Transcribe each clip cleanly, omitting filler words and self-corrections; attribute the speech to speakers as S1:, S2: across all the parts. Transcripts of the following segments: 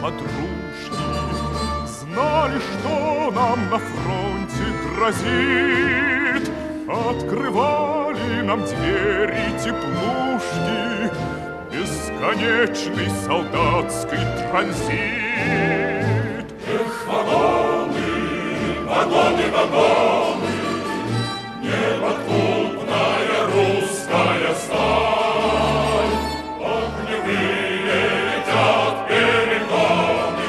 S1: подружки знали, что нам на фронте грозит, открывали нам двери теплушки, бесконечный солдатский транзит.
S2: Эх, вагоны, вагоны, вагоны, неподкупная русская сталь, огневые летят перегоны,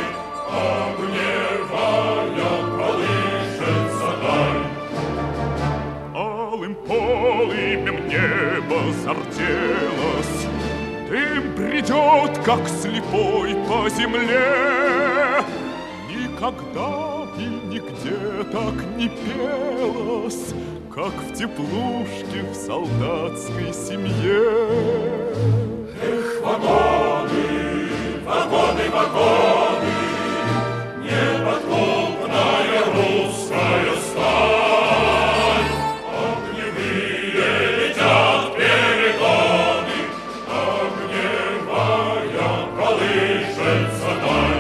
S2: огневая колышется даль.
S1: Алым полымем небо зарделось, дым придет, как слепой по земле. Никогда и нигде так не пелось, как в теплушке в солдатской семье.
S2: Эх, вагоны, вагоны, вагоны, неподкупная русская сталь, огневые летят перегоны, огневая колышется даль.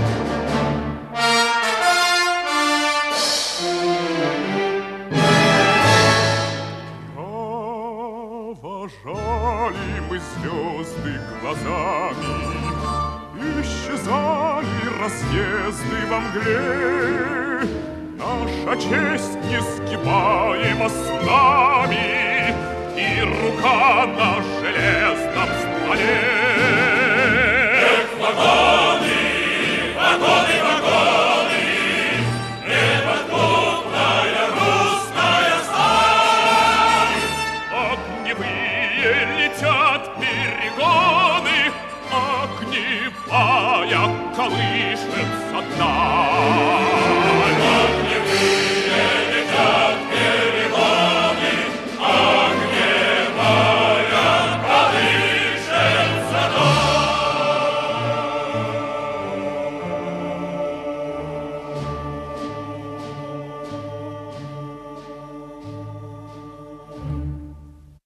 S1: Провожали мы звезды глазами, исчезали разъезды во мгле. Наша честь несгибаема с нами, и рука на железном стволе.
S2: Эх, вагоны, вагоны, вагоны, неподкупная русская сталь,
S1: Огневые летят перегоны, огневая колышется даль.